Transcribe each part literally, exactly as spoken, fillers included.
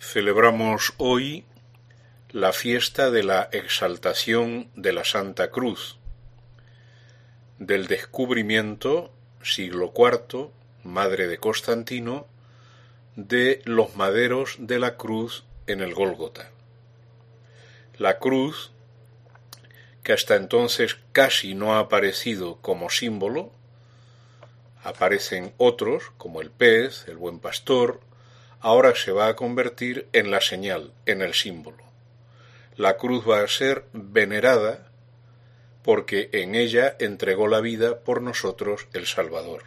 Celebramos hoy la fiesta de la exaltación de la Santa Cruz, del descubrimiento, siglo cuarto, madre de Constantino, de los maderos de la cruz en el Gólgota. La cruz, que hasta entonces casi no ha aparecido como símbolo, aparecen otros, como el pez, el buen pastor, ahora se va a convertir en la señal, en el símbolo. La cruz va a ser venerada porque en ella entregó la vida por nosotros el Salvador.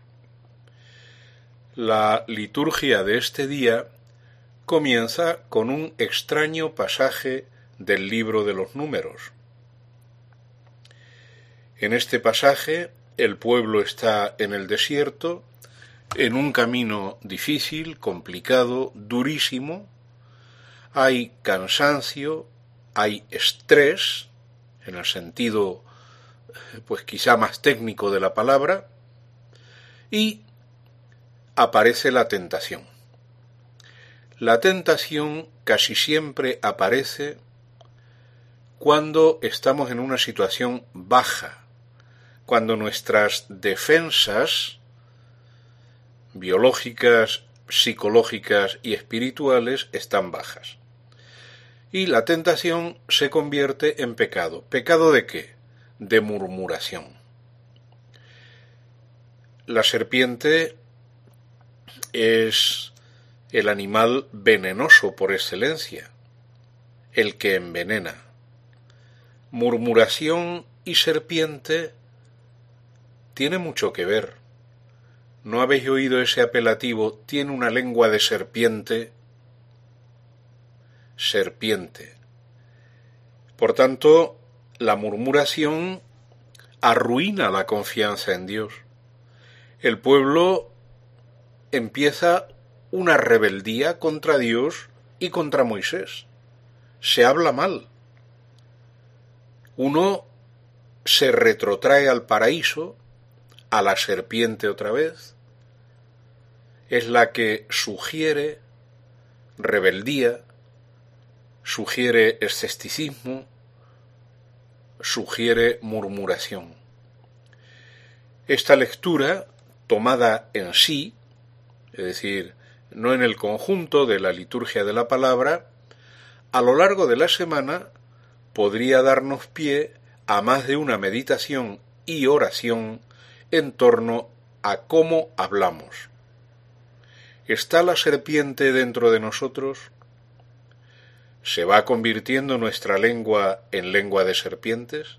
La liturgia de este día comienza con un extraño pasaje del libro de los Números. En este pasaje el pueblo está en el desierto, en un camino difícil, complicado, durísimo. Hay cansancio, hay estrés, en el sentido pues quizá más técnico de la palabra, y aparece la tentación. La tentación casi siempre aparece cuando estamos en una situación baja, cuando nuestras defensas biológicas, psicológicas y espirituales están bajas. Y la tentación se convierte en pecado. ¿Pecado de qué? De murmuración. La serpiente es el animal venenoso por excelencia, el que envenena. Murmuración y serpiente tiene mucho que ver. ¿No habéis oído ese apelativo? Tiene una lengua de serpiente. Serpiente. Por tanto, la murmuración arruina la confianza en Dios. El pueblo empieza una rebeldía contra Dios y contra Moisés. Se habla mal. Uno se retrotrae al paraíso, a la serpiente otra vez, es la que sugiere rebeldía, sugiere escepticismo, sugiere murmuración. Esta lectura, tomada en sí, es decir, no en el conjunto de la liturgia de la palabra, a lo largo de la semana podría darnos pie a más de una meditación y oración en torno a cómo hablamos. ¿Está la serpiente dentro de nosotros? ¿Se va convirtiendo nuestra lengua en lengua de serpientes?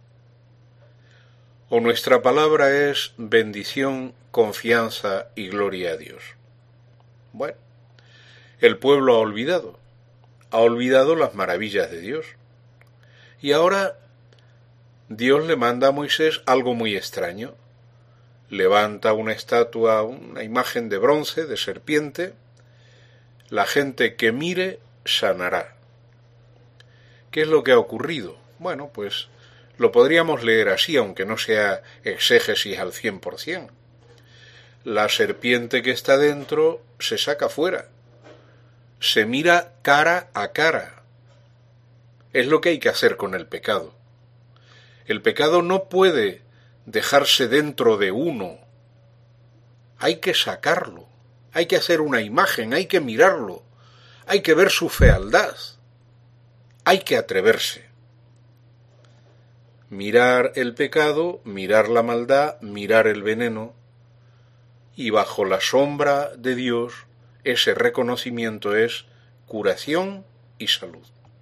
¿O nuestra palabra es bendición, confianza y gloria a Dios? Bueno, el pueblo ha olvidado, ha olvidado las maravillas de Dios. Y ahora Dios le manda a Moisés algo muy extraño. Levanta una estatua, una imagen de bronce, de serpiente. La gente que mire sanará. ¿Qué es lo que ha ocurrido? Bueno, pues lo podríamos leer así, aunque no sea exégesis al cien por ciento. La serpiente que está dentro se saca fuera. Se mira cara a cara. Es lo que hay que hacer con el pecado. El pecado no puede dejarse dentro de uno. Hay que sacarlo. Hay que hacer una imagen, hay que mirarlo. Hay que ver su fealdad. Hay que atreverse. Mirar el pecado, mirar la maldad, mirar el veneno. Y bajo la sombra de Dios, ese reconocimiento es curación y salud.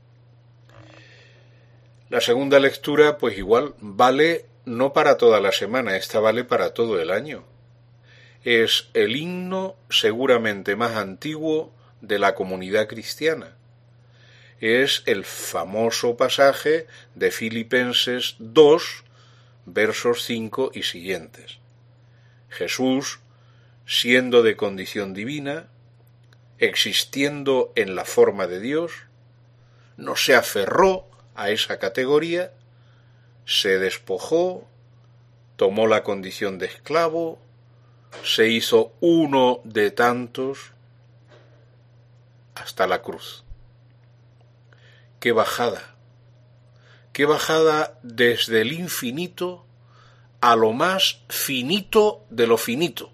La segunda lectura, pues igual, vale no para toda la semana, esta vale para todo el año. Es el himno seguramente más antiguo de la comunidad cristiana. Es el famoso pasaje de Filipenses dos, versos cinco y siguientes. Jesús, siendo de condición divina, existiendo en la forma de Dios, no se aferró a esa categoría, se despojó, tomó la condición de esclavo, se hizo uno de tantos, hasta la cruz. ¡Qué bajada! ¡Qué bajada desde el infinito a lo más finito de lo finito!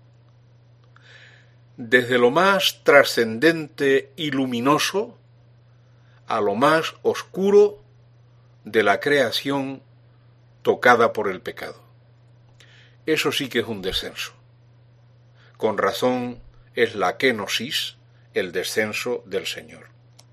Desde lo más trascendente y luminoso a lo más oscuro de la creación tocada por el pecado. Eso sí que es un descenso. Con razón es la kenosis, el descenso del Señor.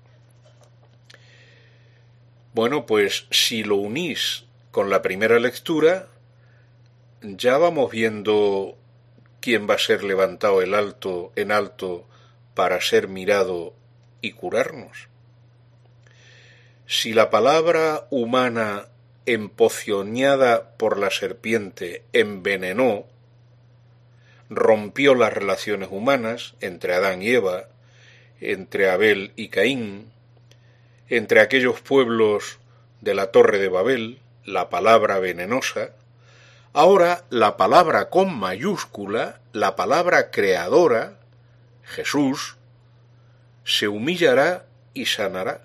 Bueno, pues si lo unís con la primera lectura, ya vamos viendo quién va a ser levantado el alto, en alto para ser mirado y curarnos. Si la palabra humana empocionada por la serpiente envenenó, rompió las relaciones humanas entre Adán y Eva, entre Abel y Caín, entre aquellos pueblos de la Torre de Babel, la palabra venenosa, ahora la palabra con mayúscula, la palabra creadora, Jesús, se humillará y sanará.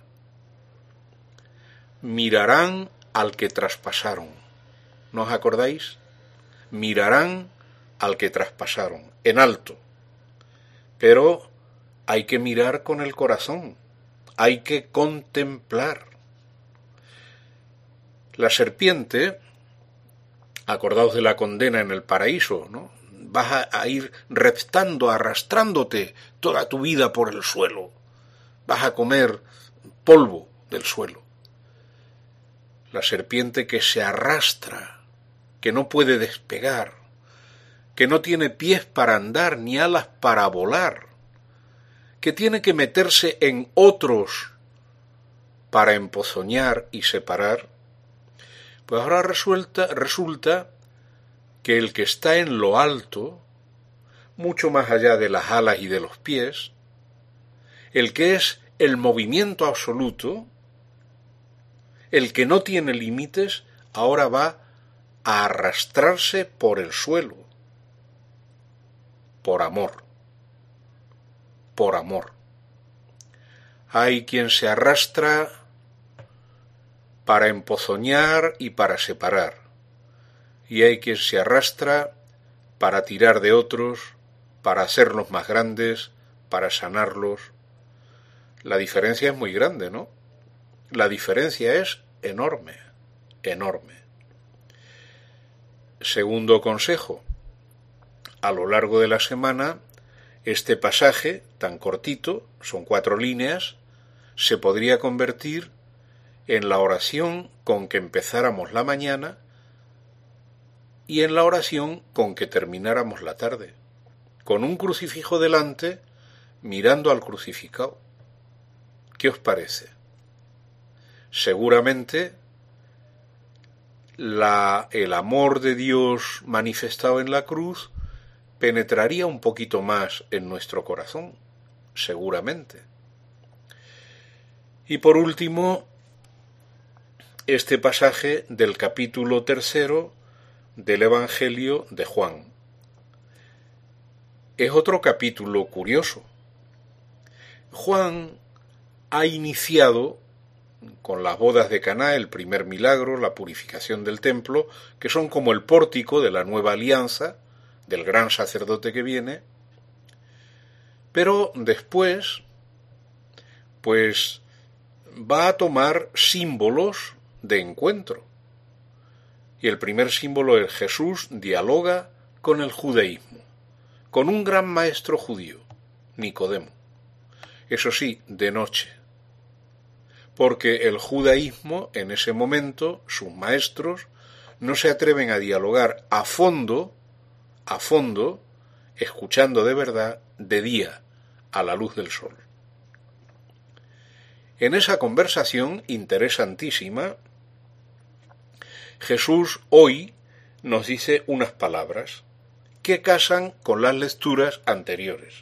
Mirarán al que traspasaron. ¿No os acordáis? Mirarán al que traspasaron, en alto. Pero hay que mirar con el corazón, hay que contemplar. La serpiente, acordaos de la condena en el paraíso, ¿no? Vas a, a ir reptando, arrastrándote toda tu vida por el suelo. Vas a comer polvo del suelo. La serpiente que se arrastra, que no puede despegar, que no tiene pies para andar ni alas para volar, que tiene que meterse en otros para empozoñar y separar, pues ahora resulta, resulta que el que está en lo alto, mucho más allá de las alas y de los pies, el que es el movimiento absoluto, el que no tiene límites, ahora va a arrastrarse por el suelo, por amor, por amor. Hay quien se arrastra para empozoñar y para separar, y hay quien se arrastra para tirar de otros, para hacerlos más grandes, para sanarlos. La diferencia es muy grande, ¿no? La diferencia es enorme, enorme. Segundo consejo, a lo largo de la semana, este pasaje tan cortito, son cuatro líneas, se podría convertir en la oración con que empezáramos la mañana y en la oración con que termináramos la tarde, con un crucifijo delante, mirando al crucificado. ¿Qué os parece? Seguramente la, el amor de Dios manifestado en la cruz penetraría un poquito más en nuestro corazón, seguramente. Y por último, este pasaje del capítulo tercero del Evangelio de Juan. Es otro capítulo curioso. Juan ha iniciado con las bodas de Caná el primer milagro, la purificación del templo, que son como el pórtico de la nueva alianza, del gran sacerdote que viene, pero después, pues, va a tomar símbolos de encuentro. Y el primer símbolo es Jesús dialoga con el judaísmo, con un gran maestro judío, Nicodemo. Eso sí, de noche. Porque el judaísmo, en ese momento, sus maestros, no se atreven a dialogar a fondo, a fondo, escuchando de verdad, de día, a la luz del sol. En esa conversación interesantísima, Jesús hoy nos dice unas palabras que casan con las lecturas anteriores.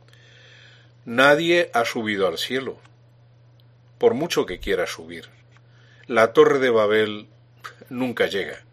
Nadie ha subido al cielo, por mucho que quiera subir. La Torre de Babel nunca llega,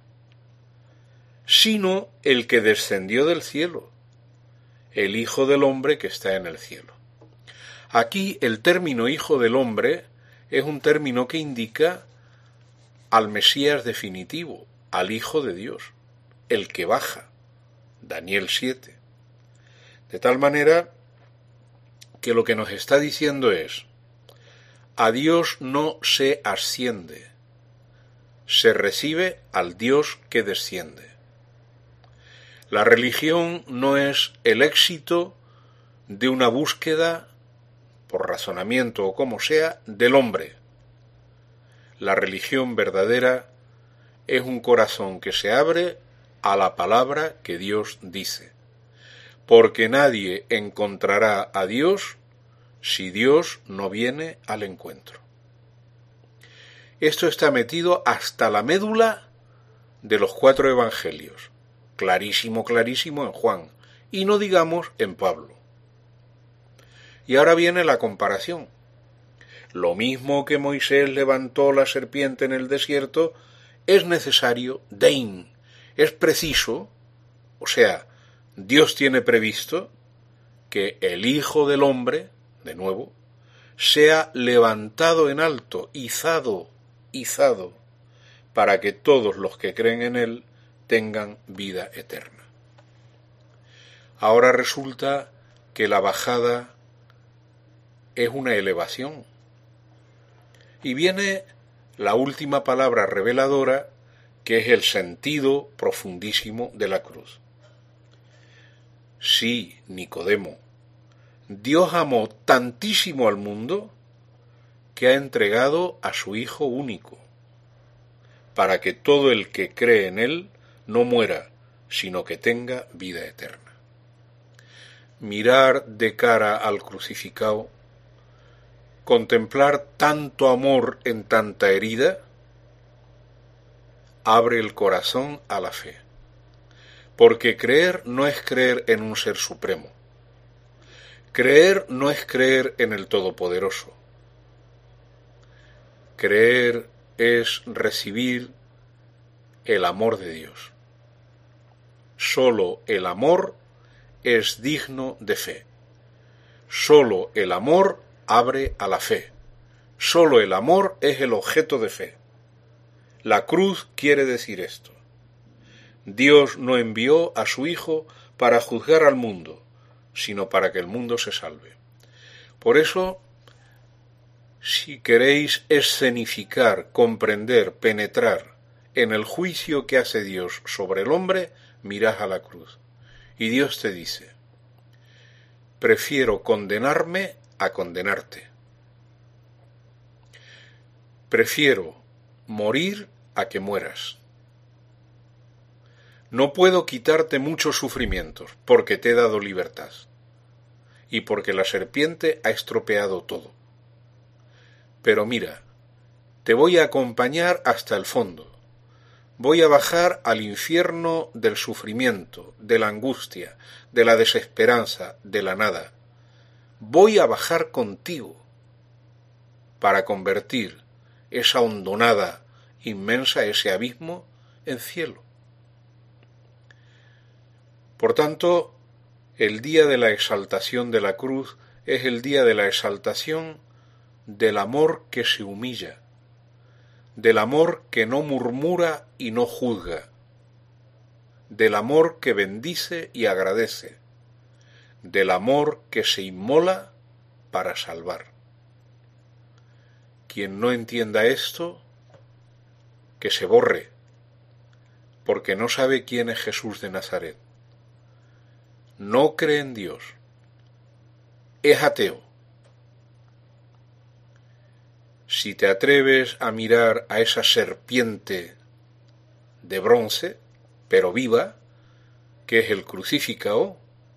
sino el que descendió del cielo, el Hijo del Hombre que está en el cielo. Aquí el término Hijo del Hombre es un término que indica al Mesías definitivo, al Hijo de Dios, el que baja, Daniel siete. De tal manera que lo que nos está diciendo es, a Dios no se asciende, se recibe al Dios que desciende. La religión no es el éxito de una búsqueda, por razonamiento o como sea, del hombre. La religión verdadera es un corazón que se abre a la palabra que Dios dice, porque nadie encontrará a Dios si Dios no viene al encuentro. Esto está metido hasta la médula de los cuatro evangelios, clarísimo, clarísimo en Juan, y no digamos en Pablo. Y ahora viene la comparación. Lo mismo que Moisés levantó la serpiente en el desierto, es necesario, dein, es preciso, o sea, Dios tiene previsto que el Hijo del Hombre, de nuevo, sea levantado en alto, izado, izado, para que todos los que creen en él tengan vida eterna. Ahora resulta que la bajada es una elevación. Y viene la última palabra reveladora, que es el sentido profundísimo de la cruz. Sí, Nicodemo, Dios amó tantísimo al mundo que ha entregado a su Hijo único, para que todo el que cree en él no muera, sino que tenga vida eterna. Mirar de cara al crucificado, contemplar tanto amor en tanta herida, abre el corazón a la fe, porque creer no es creer en un ser supremo, creer no es creer en el Todopoderoso, creer es recibir el amor de Dios. Solo el amor es digno de fe, solo el amor abre a la fe, solo el amor es el objeto de fe. La cruz quiere decir esto. Dios no envió a su Hijo para juzgar al mundo, sino para que el mundo se salve. Por eso, si queréis escenificar, comprender, penetrar en el juicio que hace Dios sobre el hombre, mirad a la cruz. Y Dios te dice, prefiero condenarme a condenarte. Prefiero morir a que mueras. No puedo quitarte muchos sufrimientos, porque te he dado libertad, y porque la serpiente ha estropeado todo. Pero mira, te voy a acompañar hasta el fondo. Voy a bajar al infierno del sufrimiento, de la angustia, de la desesperanza, de la nada. Voy a bajar contigo para convertir esa hondonada inmensa, ese abismo, en cielo. Por tanto, el día de la exaltación de la cruz es el día de la exaltación del amor que se humilla, del amor que no murmura y no juzga, del amor que bendice y agradece, del amor que se inmola para salvar. Quien no entienda esto, que se borre, porque no sabe quién es Jesús de Nazaret. No cree en Dios, es ateo. Si te atreves a mirar a esa serpiente de bronce, pero viva, que es el crucificado,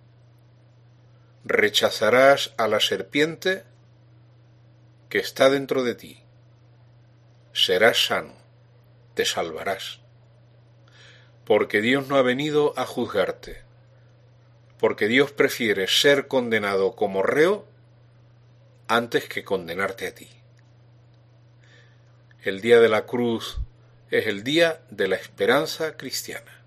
rechazarás a la serpiente que está dentro de ti. Serás sano, te salvarás. Porque Dios no ha venido a juzgarte, porque Dios prefiere ser condenado como reo antes que condenarte a ti. El día de la cruz es el día de la esperanza cristiana.